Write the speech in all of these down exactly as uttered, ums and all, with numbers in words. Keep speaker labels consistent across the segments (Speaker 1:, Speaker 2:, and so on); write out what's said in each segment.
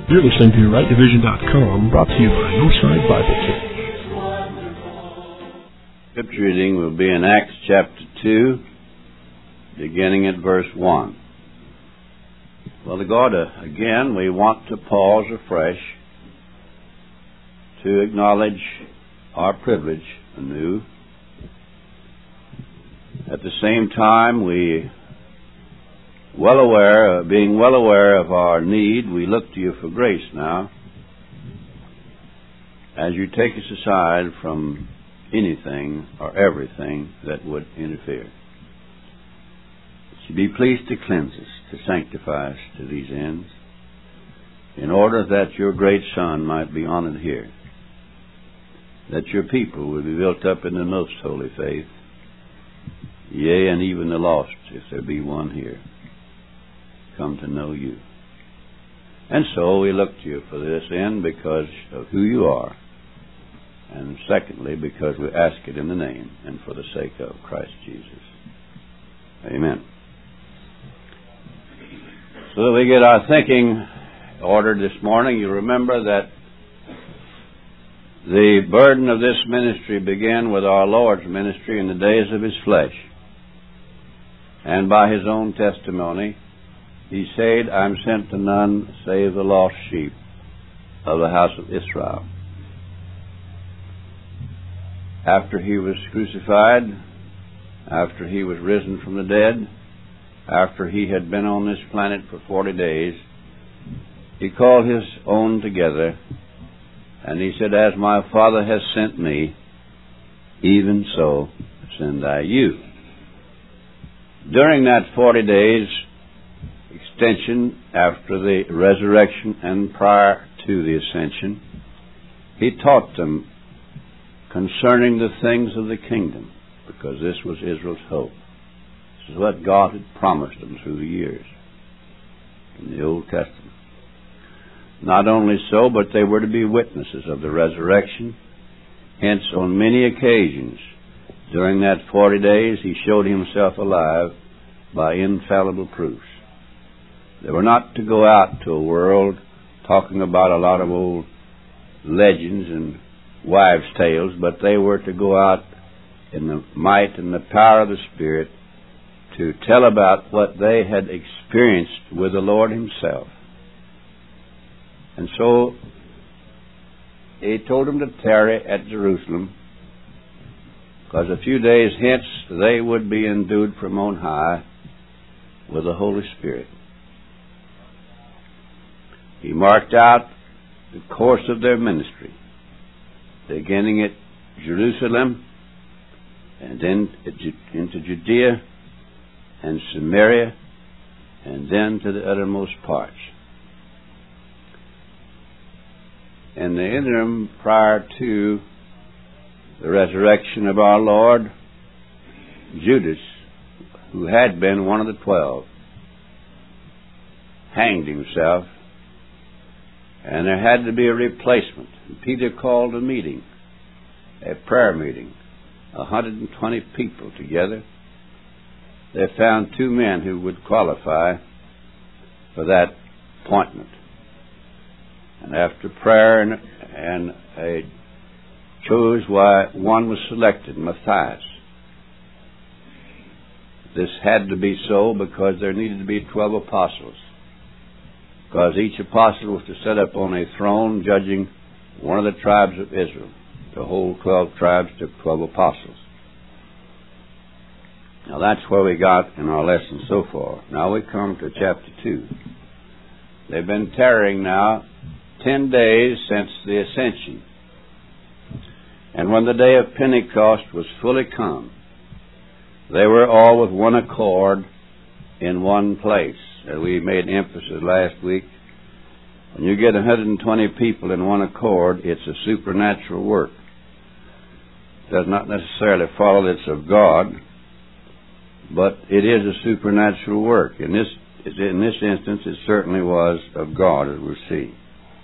Speaker 1: You're listening to right division dot com, brought to you by Northside Bible Church.
Speaker 2: Scripture reading will be in Acts chapter two, beginning at verse one. Well, to God, uh, again, we want to pause afresh to acknowledge our privilege anew. At the same time, we, well aware, uh, being well aware of our need, we look to you for grace now, as you take us aside from anything or everything that would interfere. That you be pleased to cleanse us, to sanctify us to these ends, in order that your great Son might be honored here, that your people will be built up in the most holy faith, yea, and even the lost, if there be one here, come to know you. And so we look to you for this end because of who you are, and secondly, because we ask it in the name and for the sake of Christ Jesus. Amen. So that we get our thinking ordered this morning, you remember that the burden of this ministry began with our Lord's ministry in the days of His flesh. And by His own testimony, He said, I'm sent to none save the lost sheep of the house of Israel. After He was crucified, after He was risen from the dead, after He had been on this planet for forty days, He called His own together, and He said, as my Father has sent me, even so send I you. During that forty days extension after the resurrection and prior to the ascension, He taught them concerning the things of the kingdom, because this was Israel's hope. This is what God had promised them through the years in the Old Testament. Not only so, but they were to be witnesses of the resurrection. Hence, on many occasions during that forty days, He showed Himself alive by infallible proofs. They were not to go out to a world talking about a lot of old legends and wives' tales, but they were to go out in the might and the power of the Spirit to tell about what they had experienced with the Lord Himself. And so He told them to tarry at Jerusalem, because a few days hence they would be endued from on high with the Holy Spirit. He marked out the course of their ministry, beginning at Jerusalem, and then into Judea and Samaria, and then to the uttermost parts. In the interim, prior to the resurrection of our Lord, Judas, who had been one of the twelve, hanged himself, and there had to be a replacement. Peter called a meeting, a prayer meeting, one hundred twenty people together. They found two men who would qualify for that appointment. And after prayer and, and a chose why one was selected, Matthias. This had to be so because there needed to be twelve apostles. Because each apostle was to sit up on a throne judging one of the tribes of Israel. The whole twelve tribes took twelve apostles. Now that's where we got in our lesson so far. Now we come to chapter two. They've been tarrying now ten days since the ascension. And when the day of Pentecost was fully come, they were all with one accord in one place. As we made emphasis last week, when you get one hundred twenty people in one accord, it's a supernatural work. It does not necessarily follow that it's of God, but it is a supernatural work. In this, in this instance, it certainly was of God, as we'll see.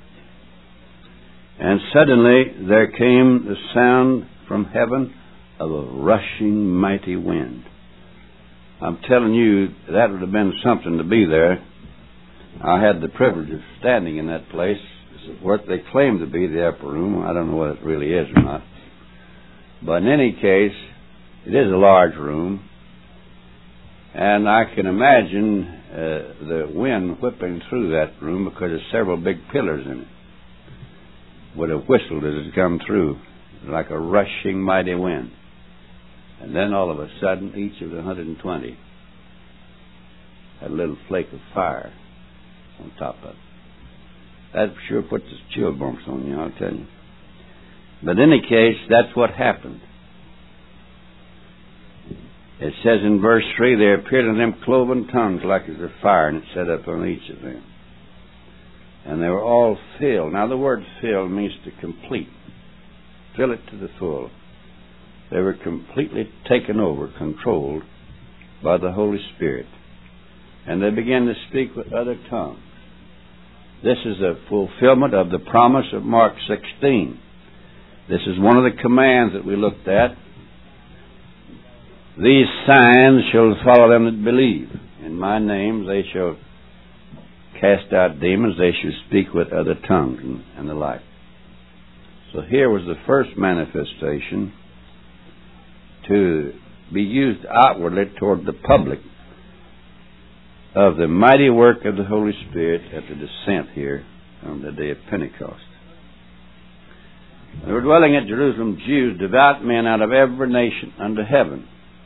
Speaker 2: And suddenly there came the sound from heaven of a rushing mighty wind. I'm telling you, that would have been something to be there. I had the privilege of standing in that place, what they claim to be the upper room. I don't know what it really is or not. But in any case, it is a large room. And I can imagine uh, the wind whipping through that room because there's several big pillars in it. Would have whistled as it come through, like a rushing mighty wind. And then all of a sudden, each of the one hundred twenty had a little flake of fire on top of it. That sure puts the chill bumps on you, I'll tell you. But in any case, that's what happened. It says in verse three, there appeared unto them cloven tongues like as of fire, and it set up on each of them. And they were all filled. Now the word filled means to complete. Fill it to the full. They were completely taken over, controlled by the Holy Spirit. And they began to speak with other tongues. This is a fulfillment of the promise of Mark sixteen. This is one of the commands that we looked at. These signs shall follow them that believe. In my name they shall cast out demons. They shall speak with other tongues, and, and the like. So here was the first manifestation to be used outwardly toward the public of the mighty work of the Holy Spirit at the descent here on the day of Pentecost. There were dwelling at Jerusalem Jews, devout men out of every nation under heaven.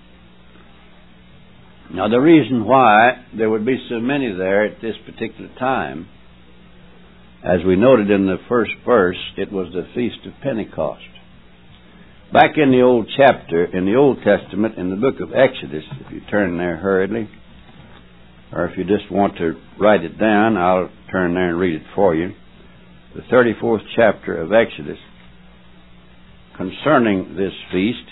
Speaker 2: Now the reason why there would be so many there at this particular time, as we noted in the first verse, it was the Feast of Pentecost. Back in the Old chapter, in the Old Testament, in the book of Exodus, if you turn there hurriedly, or if you just want to write it down, I'll turn there and read it for you. The thirty-fourth chapter of Exodus, concerning this feast,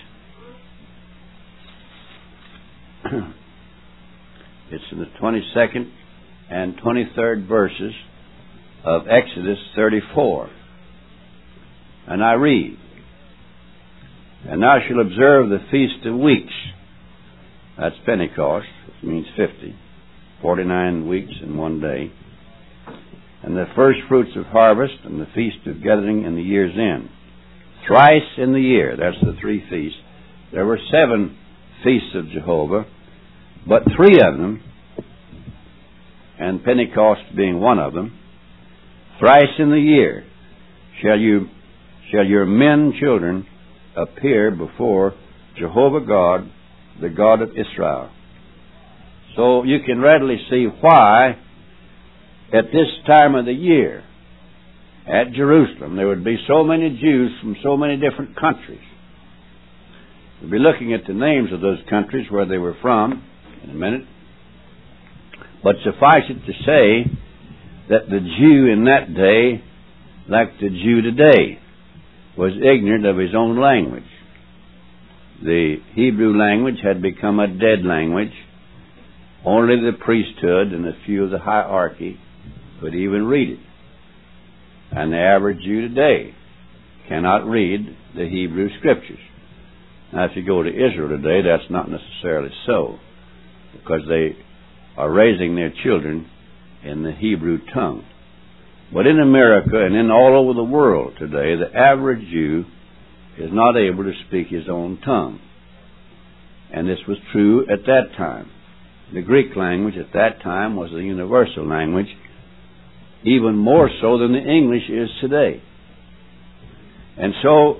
Speaker 2: it's in the twenty-second and twenty-third verses of Exodus thirty-four. And I read, and thou shalt observe the Feast of Weeks. That's Pentecost, which means fifty. Forty-nine weeks in one day. And the first fruits of harvest, and the Feast of Gathering in the year's end. Thrice in the year, that's the three feasts. There were seven feasts of Jehovah, but three of them, and Pentecost being one of them, thrice in the year shall you shall your men children appear before Jehovah God, the God of Israel. So you can readily see why at this time of the year at Jerusalem there would be so many Jews from so many different countries. We'll be looking at the names of those countries where they were from in a minute. But suffice it to say that the Jew in that day, like the Jew today, was ignorant of his own language. The Hebrew language had become a dead language. Only the priesthood and a few of the hierarchy could even read it. And the average Jew today cannot read the Hebrew Scriptures. Now, if you go to Israel today, that's not necessarily so, because they are raising their children in the Hebrew tongue. But in America and in all over the world today, the average Jew is not able to speak his own tongue. And this was true at that time. The Greek language at that time was the universal language, even more so than the English is today. And so,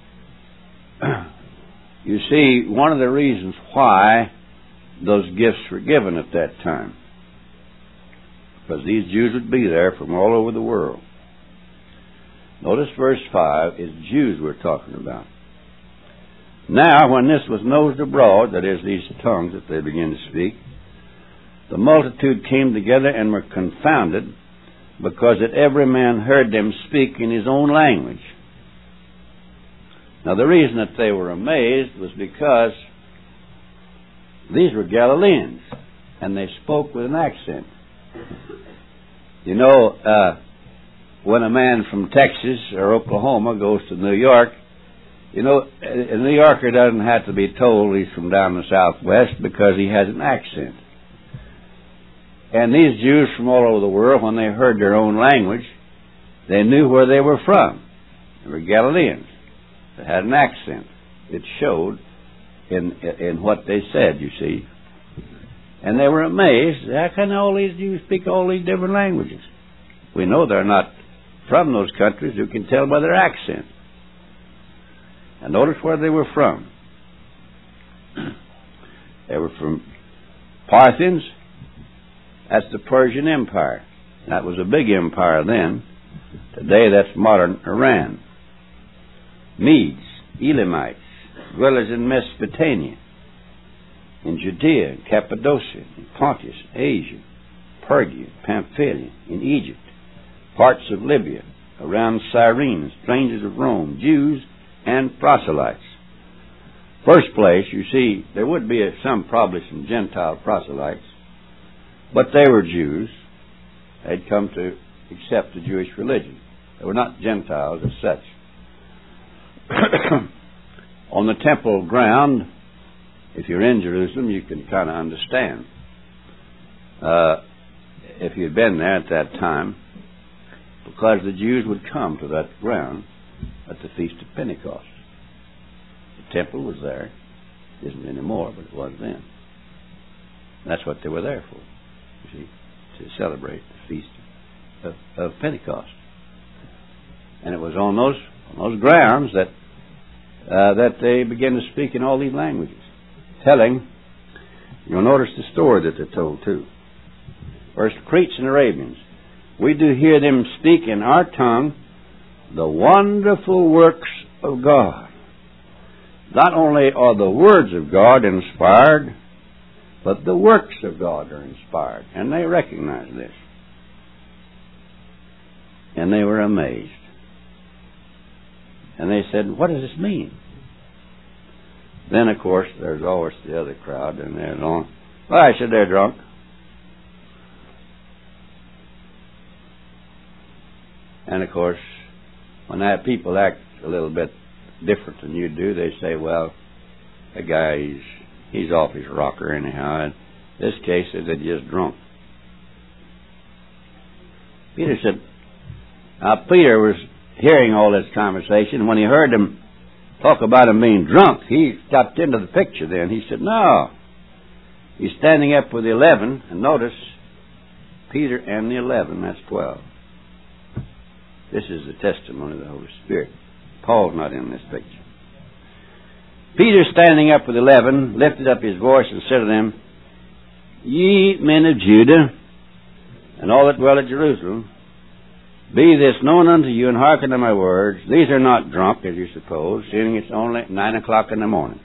Speaker 2: you see, one of the reasons why those gifts were given at that time, because these Jews would be there from all over the world. Notice verse five is Jews we're talking about. Now, when this was noised abroad, that is, these tongues that they began to speak, the multitude came together and were confounded, because that every man heard them speak in his own language. Now, the reason that they were amazed was because these were Galileans, and they spoke with an accent. You know, uh, when a man from Texas or Oklahoma goes to New York, you know, a New Yorker doesn't have to be told he's from down the Southwest because he has an accent. And these Jews from all over the world, when they heard their own language, they knew where they were from. They were Galileans. They had an accent. It showed in in what they said, you see. And they were amazed. How can all these Jews speak all these different languages? We know they're not from those countries. You can tell by their accent. And notice where they were from. They were from Parthians. That's the Persian Empire. That was a big empire then. Today that's modern Iran. Medes, Elamites, dwellers in Mesopotamia, in Judea, in Cappadocia, in Pontus, Asia, Pergia, Pamphylia, in Egypt, parts of Libya, around Cyrene, strangers of Rome, Jews and proselytes. First place, you see, there would be some, probably some Gentile proselytes, but they were Jews. They'd come to accept the Jewish religion. They were not Gentiles as such. On the temple ground, if you're in Jerusalem, you can kind of understand. Uh, if you'd been there at that time, because the Jews would come to that ground at the Feast of Pentecost. The temple was there. It isn't anymore, but it was then. That's what they were there for, you see, to celebrate the Feast of, of Pentecost. And it was on those on those grounds that uh, that they began to speak in all these languages, telling. You'll notice the story that they're told too. First, Cretes and Arabians. We do hear them speak in our tongue the wonderful works of God. Not only are the words of God inspired, but the works of God are inspired. And they recognize this. And they were amazed. And they said, what does this mean? Then, of course, there's always the other crowd, and they're going, well, I said they're drunk. And, of course, when that people act a little bit different than you do, they say, well, the guy, he's, he's off his rocker anyhow. In this case, they're just drunk. Peter said, now, Peter was hearing all this conversation. When he heard them talk about him being drunk, he stepped into the picture then. He said, no. He's standing up with the eleven, and notice, Peter and the eleven, that's twelve. This is the testimony of the Holy Spirit. Paul's not in this picture. Peter, standing up with the eleven, lifted up his voice and said to them, Ye men of Judah, and all that dwell at Jerusalem, be this known unto you, and hearken to my words. These are not drunk, as you suppose, seeing it's only nine o'clock in the morning.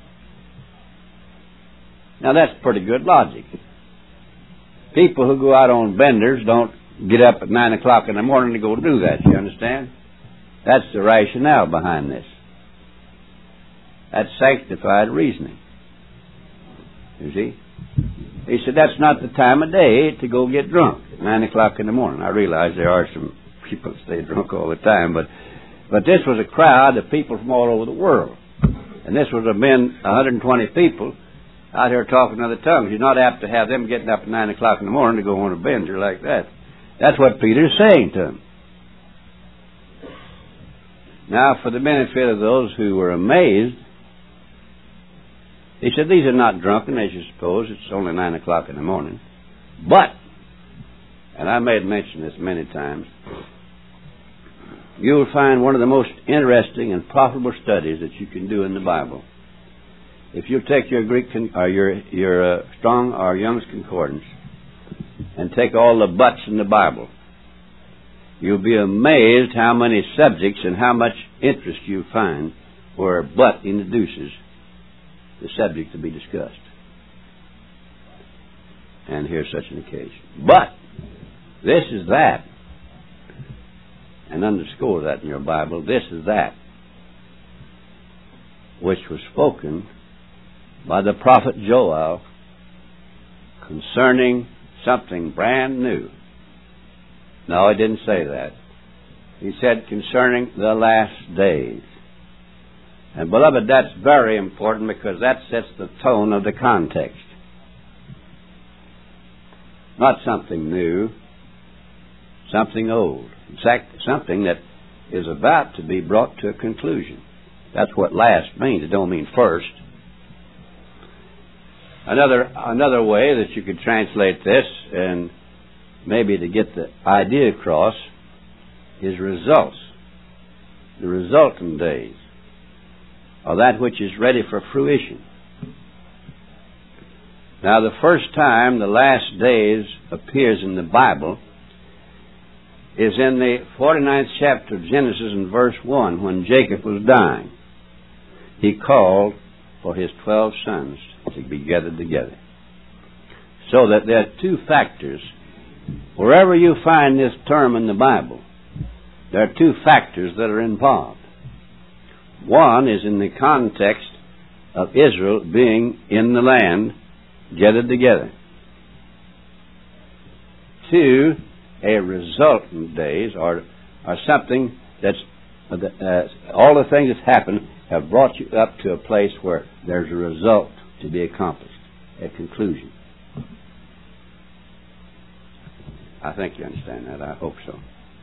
Speaker 2: Now that's pretty good logic. People who go out on benders don't get up at nine o'clock in the morning to go do that, you understand? That's the rationale behind this. That's sanctified reasoning. You see? He said that's not the time of day to go get drunk at nine o'clock in the morning. I realize there are some people that stay drunk all the time, but but this was a crowd of people from all over the world. And this would have been one hundred twenty people out here talking other tongues. You're not apt to have them getting up at nine o'clock in the morning to go on a bender like that. That's what Peter's saying to them. Now, for the benefit of those who were amazed, he said, these are not drunken, as you suppose. It's only nine o'clock in the morning. But, and I made mention this many times, you will find one of the most interesting and profitable studies that you can do in the Bible. If you take your Greek con- or your your uh, Strong or Young's Concordance and take all the buts in the Bible, you'll be amazed how many subjects and how much interest you find where a but introduces the subject to be discussed. And here's such an occasion. But this is that. And underscore that in your Bible. This is that which was spoken by the prophet Joel concerning something brand new. No, he didn't say that. He said concerning the last days. And beloved, that's very important because that sets the tone of the context. Not something new, something old. In fact, something that is about to be brought to a conclusion. That's what last means. It don't mean first. Another another way that you could translate this, and maybe to get the idea across, is results. The resultant days, or that which is ready for fruition. Now, the first time the last days appears in the Bible is in the forty-ninth chapter of Genesis in verse one, when Jacob was dying. He called for his twelve sons to be gathered together. So that there are two factors. Wherever you find this term in the Bible, there are two factors that are involved. One is in the context of Israel being in the land, gathered together. Two, a resultant days, or, or something that's, uh, all the things that's happened have brought you up to a place where there's a result to be accomplished, a conclusion. I think you understand that. I hope so.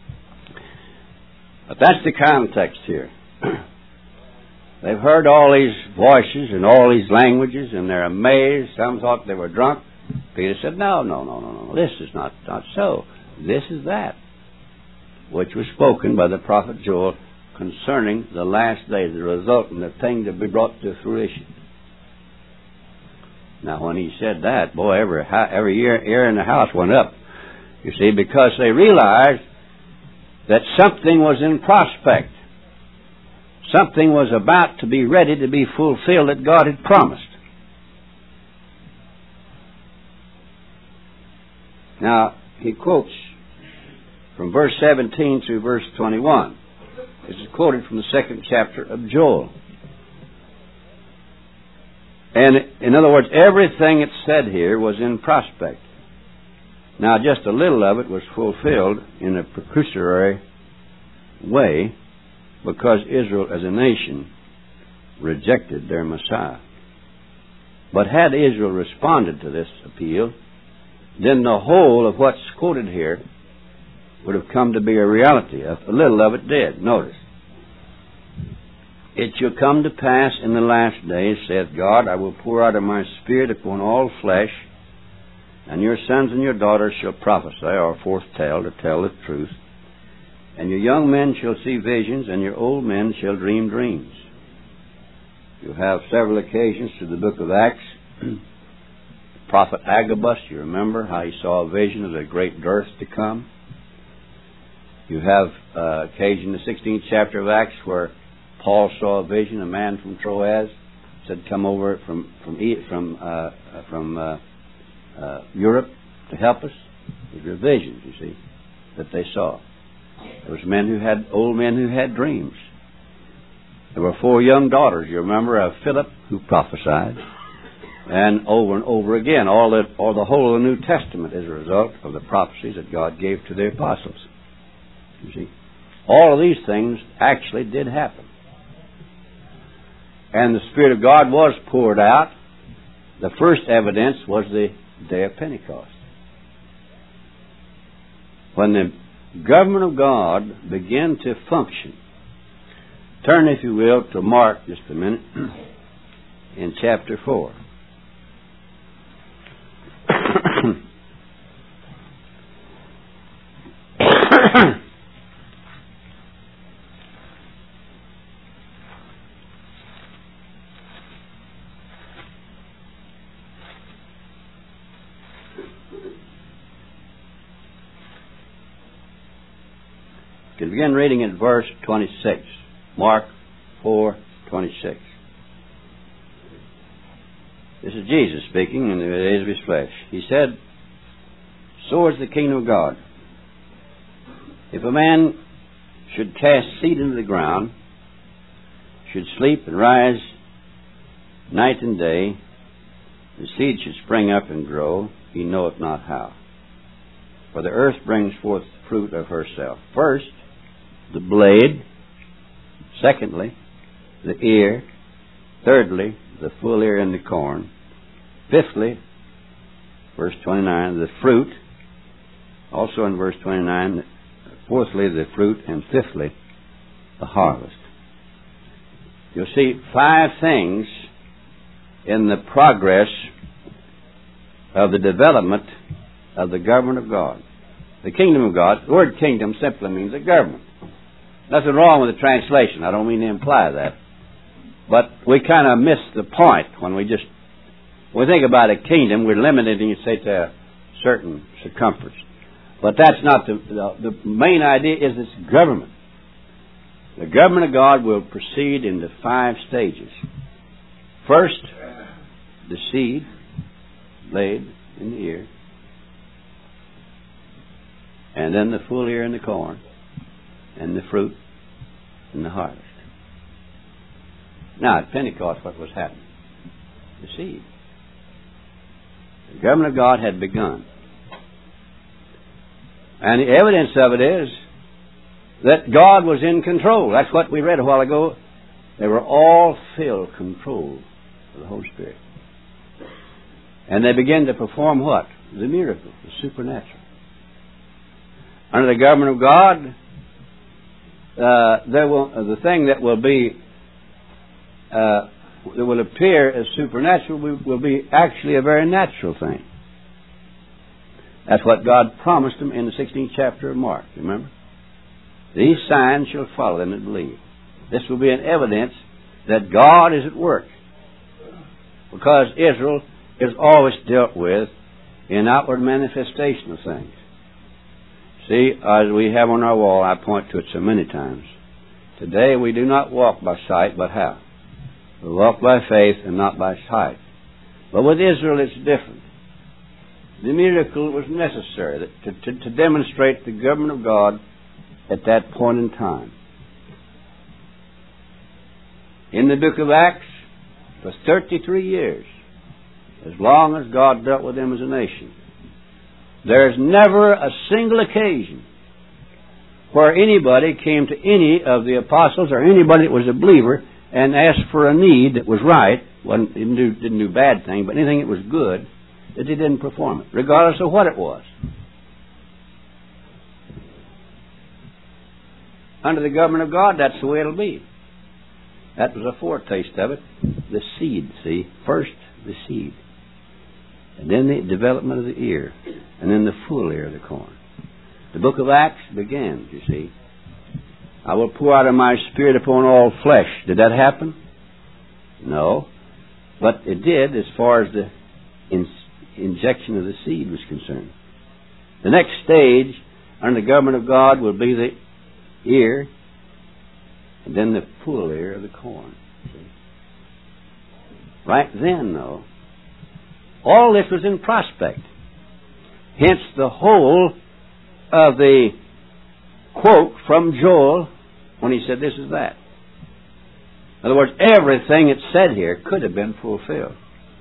Speaker 2: But that's the context here. They've heard all these voices and all these languages, and they're amazed. Some thought they were drunk. Peter said, no, no, no, no, no. This is not, not so. This is that which was spoken by the prophet Joel concerning the last days, the result and the thing to be brought to fruition. Now, when he said that, boy, every, every year, year in the house went up. You see, because they realized that something was in prospect. Something was about to be ready to be fulfilled that God had promised. Now, he quotes from verse seventeen through verse twenty-one. This is quoted from the second chapter of Joel. And in other words, everything it's said here was in prospect. Now, just a little of it was fulfilled in a precursory way because Israel as a nation rejected their Messiah. But had Israel responded to this appeal, then the whole of what's quoted here would have come to be a reality. A little of it did. Notice. It shall come to pass in the last days, saith God, I will pour out of my Spirit upon all flesh, and your sons and your daughters shall prophesy, or foretell, to tell the truth. And your young men shall see visions, and your old men shall dream dreams. You have several occasions through the book of Acts. Prophet Agabus, you remember how he saw a vision of a great dearth to come. You have uh, occasion in the sixteenth chapter of Acts where Paul saw a vision. A man from Troas said, "Come over from from from uh, from uh, uh, Europe to help us." These were visions, you see, that they saw. There was men who had old men who had dreams. There were four young daughters, you remember, of Philip who prophesied. And over and over again, all the, all the whole of the New Testament is a result of the prophecies that God gave to the apostles. You see, all of these things actually did happen. And the Spirit of God was poured out. The first evidence was the day of Pentecost, when the government of God began to function. Turn, if you will, to Mark just a minute, in chapter four. You can begin reading at verse twenty-six. Mark four twenty-six. This is Jesus speaking in the days of his flesh. He said, "So is the kingdom of God. If a man should cast seed into the ground, should sleep and rise night and day, the seed should spring up and grow, he knoweth not how. For the earth brings forth fruit of herself. First, the blade. Secondly, the ear. Thirdly, the full ear in the corn. Fifthly, verse twenty-nine, the fruit Also in verse twenty-nine, fourthly, the fruit, and fifthly, the harvest. You'll see five things in the progress of the development of the government of God. The kingdom of God, the word kingdom simply means a government. Nothing wrong with the translation. I don't mean to imply that. But we kind of miss the point when we just, when we think about a kingdom, we're limited, and you say, to a certain circumference. But that's not the, the, the main idea is it's government. The government of God will proceed into five stages. First, the seed laid in the ear, and then the full ear in the corn, and the fruit and the harvest. Now, at Pentecost, what was happening? The seed. The government of God had begun. And the evidence of it is that God was in control. That's what we read a while ago. They were all filled control of the Holy Spirit. And they began to perform what? The miracle, the supernatural. Under the government of God, uh, there will uh, the thing that will be uh, that will appear as supernatural will, will be actually a very natural thing. That's what God promised them in the sixteenth chapter of Mark. Remember, these signs shall follow them that believe. This will be an evidence that God is at work, because Israel is always dealt with in outward manifestation of things. See, as we have on our wall, I point to it so many times. Today we do not walk by sight, but how? We walk by faith and not by sight. But with Israel it's different. The miracle was necessary to, to, to demonstrate the government of God at that point in time. In the book of Acts, for thirty-three years, as long as God dealt with them as a nation, there's never a single occasion where anybody came to any of the apostles or anybody that was a believer and asked for a need that was right, wasn't, didn't do, didn't do bad thing, but anything that was good, that they didn't perform it, regardless of what it was. Under the government of God, that's the way it'll be. That was a foretaste of it. The seed, see? First, the seed. And then the development of the ear. And then the full ear of the corn. The book of Acts begins, you see. I will pour out of my Spirit upon all flesh. Did that happen? No. But it did as far as the in- injection of the seed was concerned. The next stage under the government of God will be the ear, and then the full ear of the corn. See? Right then, though, all this was in prospect. Hence the whole of the quote from Joel when he said this is that. In other words, everything it said here could have been fulfilled.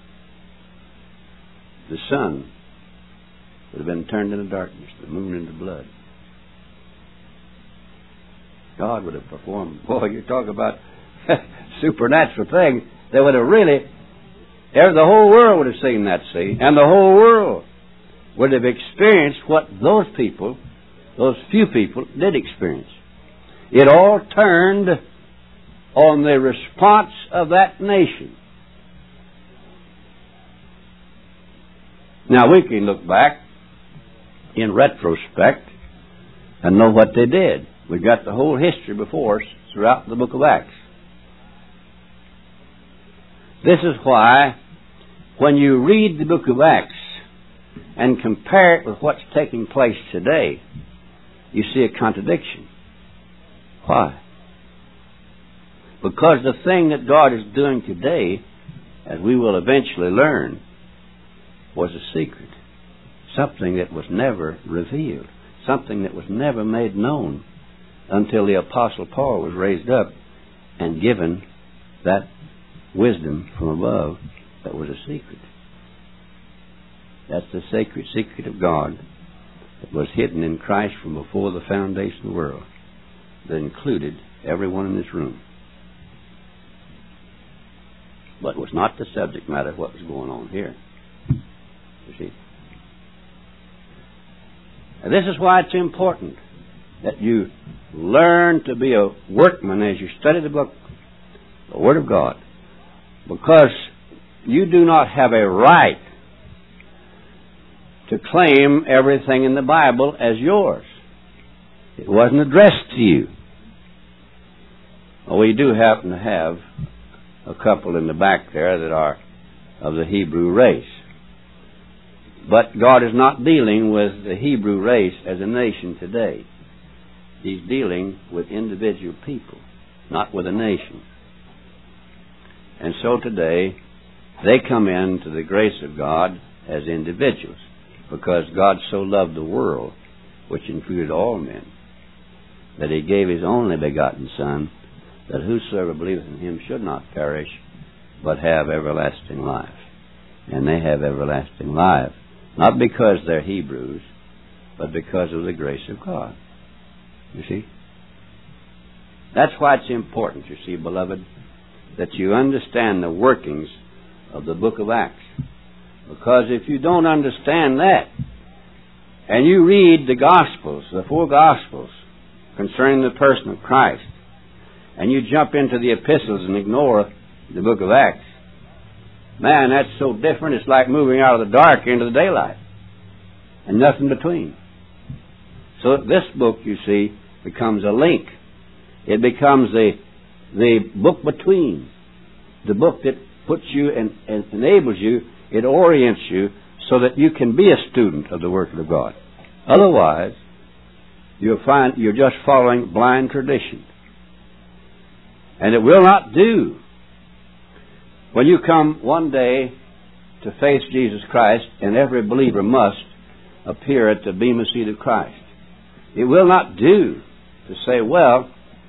Speaker 2: The sun would have been turned into darkness, the moon into blood. God would have performed, boy, you talk about supernatural things. They would have really, the whole world would have seen that, see, and the whole world would have experienced what those people, those few people, did experience. It all turned on the response of that nation. Now, we can look back in retrospect and know what they did. We've got the whole history before us throughout the book of Acts. This is why, when you read the book of Acts and compare it with what's taking place today, you see a contradiction. Why? Because the thing that God is doing today, as we will eventually learn, was a secret. Something that was never revealed. Something that was never made known until the Apostle Paul was raised up and given that wisdom from above that was a secret. That's the sacred secret of God that was hidden in Christ from before the foundation of the world, that included everyone in this room. But was not the subject matter of what was going on here. You see. And this is why it's important that you learn to be a workman as you study the book, the Word of God, because you do not have a right to claim everything in the Bible as yours. It wasn't addressed to you. Well, we do happen to have a couple in the back there that are of the Hebrew race. But God is not dealing with the Hebrew race as a nation today. He's dealing with individual people, not with a nation. And so today, they come into the grace of God as individuals, because God so loved the world, which included all men, that He gave His only begotten Son, that whosoever believeth in Him should not perish, but have everlasting life. And they have everlasting life, not because they're Hebrews, but because of the grace of God. You see? That's why it's important, you see, beloved, that you understand the workings of the book of Acts. Because if you don't understand that, and you read the Gospels, the four Gospels, concerning the person of Christ, and you jump into the epistles and ignore the book of Acts, man, that's so different. It's like moving out of the dark into the daylight, and nothing between. So this book, you see, becomes a link. It becomes the the book between, the book that puts you and, and enables you. It orients you so that you can be a student of the Word of God. Otherwise, you'll find you're just following blind tradition. And it will not do. When you come one day to face Jesus Christ, and every believer must appear at the bema seat of Christ, it will not do to say, well,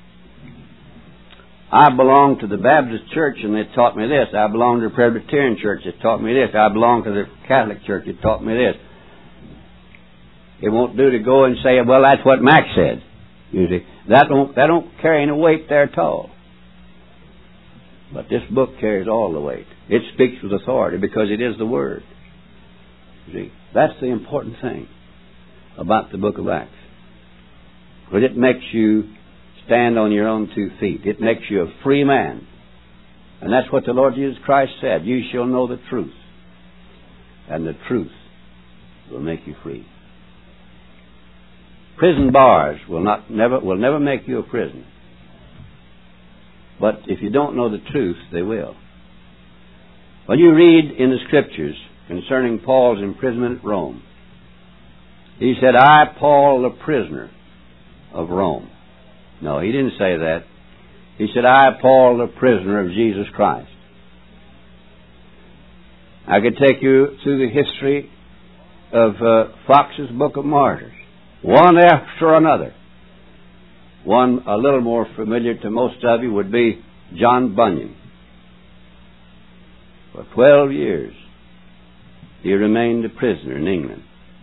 Speaker 2: I belong to the Baptist church and they taught me this. I belong to the Presbyterian church that taught me this. I belong to the Catholic church that taught me this. It won't do to go and say, well, that's what Max said. You see, that don't that don't carry any weight there at all. But this book carries all the weight. It speaks with authority because it is the Word. You see, that's the important thing about the book of Acts. Because it makes you stand on your own two feet. It makes you a free man. And that's what the Lord Jesus Christ said. You shall know the truth, and the truth will make you free. Prison bars will not never will never make you a prisoner. But if you don't know the truth, they will. When you read in the Scriptures concerning Paul's imprisonment at Rome, he said, I, Paul, the prisoner of Rome. No, he didn't say that. He said, I, Paul, the prisoner of Jesus Christ. I could take you through the history of uh, Fox's Book of Martyrs, one after another. One a little more familiar to most of you would be John Bunyan. For twelve years, he remained a prisoner in England.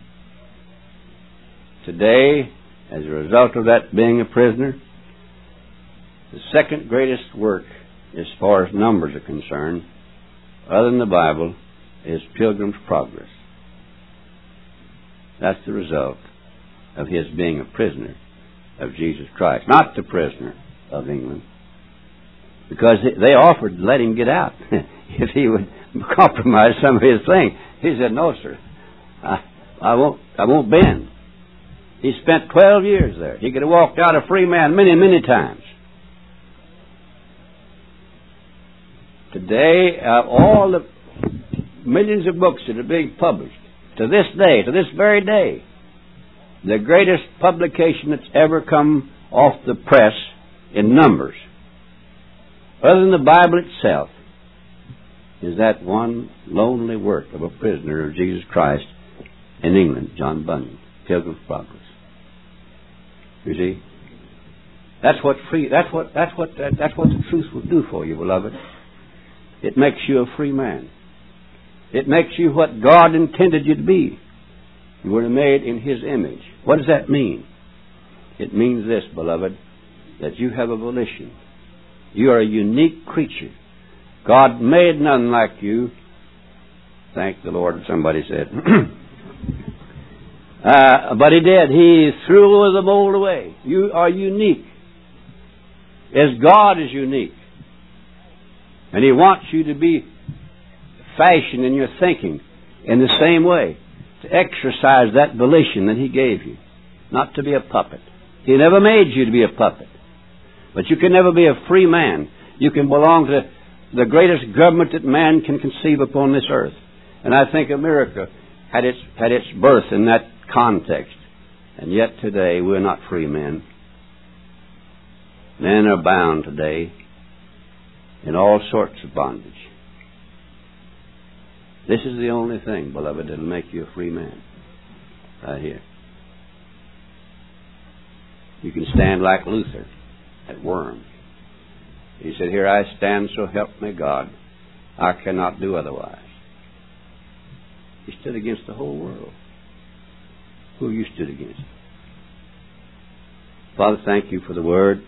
Speaker 2: Today, as a result of that being a prisoner, the second greatest work, as far as numbers are concerned, other than the Bible, is Pilgrim's Progress. That's the result of his being a prisoner of Jesus Christ, not the prisoner of England. Because they offered to let him get out if he would compromise some of his things. He said, no, sir, I, I won't I won't bend. He spent twelve years there. He could have walked out a free man many, many times. Today, uh, all the millions of books that are being published, to this day, to this very day, the greatest publication that's ever come off the press in numbers, other than the Bible itself, is that one lonely work of a prisoner of Jesus Christ in England, John Bunyan, Pilgrim's Progress. You see, that's what free. That's what. That's what. That, that's what the truth will do for you, beloved. It makes you a free man. It makes you what God intended you to be. You were made in His image. What does that mean? It means this, beloved, that you have a volition. You are a unique creature. God made none like you. Thank the Lord, somebody said. Uh, but he did. He threw the mold away. You are unique. As God is unique. And He wants you to be fashioned in your thinking in the same way. To exercise that volition that He gave you. Not to be a puppet. He never made you to be a puppet. But you can never be a free man. You can belong to the greatest government that man can conceive upon this earth. And I think America had its, had its birth in that context. And yet today we're not free men. Men are bound today in all sorts of bondage. This is the only thing, beloved, that will make you a free man. Right here. You can stand like Luther at Worms. He said, "Here I stand, so help me God. I cannot do otherwise." He stood against the whole world. Who you stood against? Father, thank you for the Word.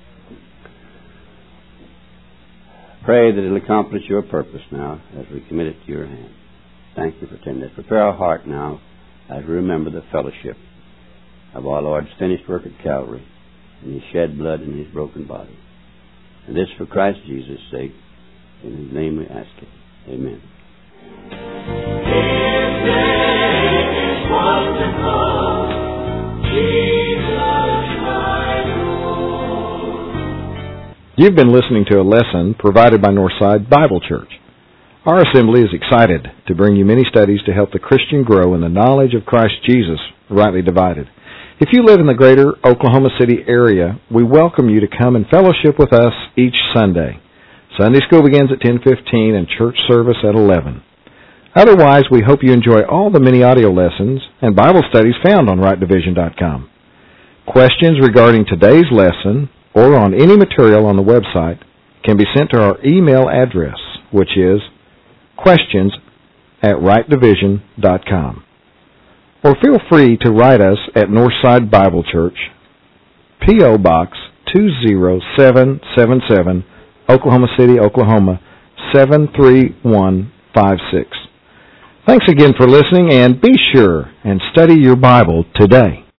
Speaker 2: Pray that it will accomplish your purpose now as we commit it to your hand. Thank you for attending this. Prepare our heart now as we remember the fellowship of our Lord's finished work at Calvary and His shed blood in His broken body. And this for Christ Jesus' sake. In His name we ask it. Amen.
Speaker 3: His name is wonderful, Jesus my Lord.
Speaker 4: You've been listening to a lesson provided by Northside Bible Church. Our assembly is excited to bring you many studies to help the Christian grow in the knowledge of Christ Jesus, rightly divided. If you live in the greater Oklahoma City area, we welcome you to come and fellowship with us each Sunday. Sunday school begins at ten fifteen and church service at eleven. Otherwise, we hope you enjoy all the many audio lessons and Bible studies found on right division dot com. Questions regarding today's lesson or on any material on the website can be sent to our email address, which is questions at right division dot com. Or feel free to write us at Northside Bible Church, P O. Box two zero seven seven seven, Oklahoma City, Oklahoma seven three one five six. Thanks again for listening, and be sure and study your Bible today.